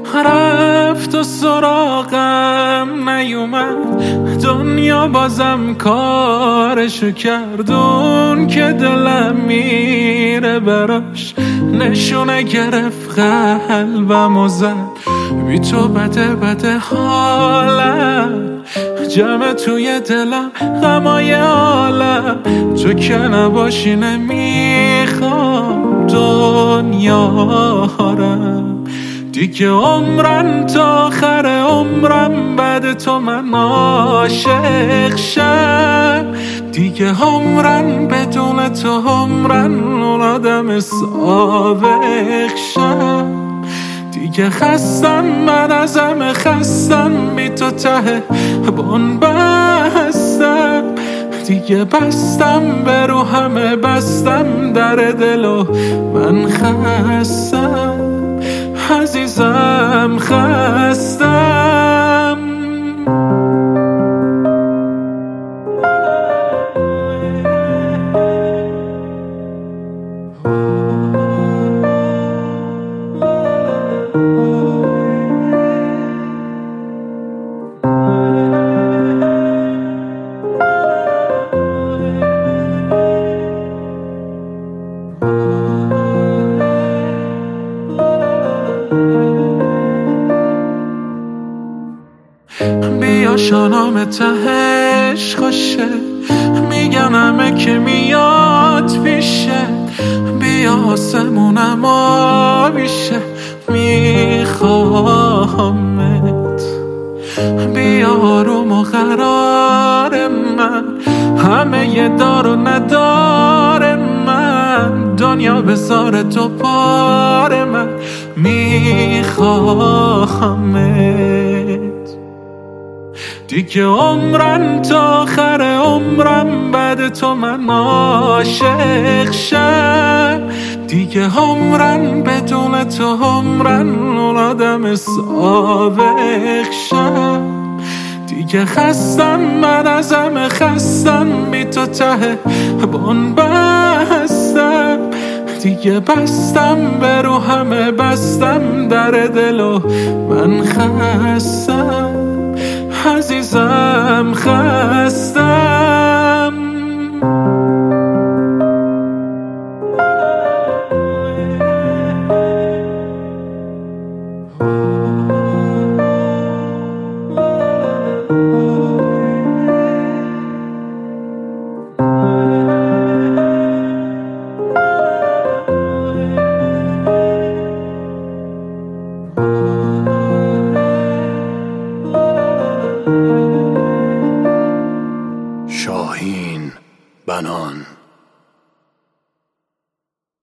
رفت و سراغم نیومد، دنیا بازم کارشو کردون که دلم میره براش. نشونه گرفت قلبم و زد، بی تو بده حالم. جمع توی دلم غمای عالم، تو که نباشی نمیخوام دنیارم. دیگه عمرم تا آخر عمرم بعد تو من عاشق شم. دیگه عمرم بدون تو عمرم آدم سابق شم. دیگه خستم من از همه خستم، بی تو ته بون بستم. دیگه بستم به رو همه بستم در دلو من خستم. عزیزم خستم. بیا شانام تهش خوشه، میگن همه که میاد پیشه. بیا آسمونم آبیشه، میخوامت. بیا آروم و قرار من، همه یه دار و ندار من. دنیا بذار تو پار من، میخوامت. دیگه عمرم تا آخر عمرم بعد تو من عاشق شم. دیگه عمرم بدون تو عمرم آدم سابق شم. دیگه خستم من از همه خستم، بی تو ته بون بستم. دیگه بستم به رو همه بستم در دلو من خستم. عزیزم خستم. شاهین بنان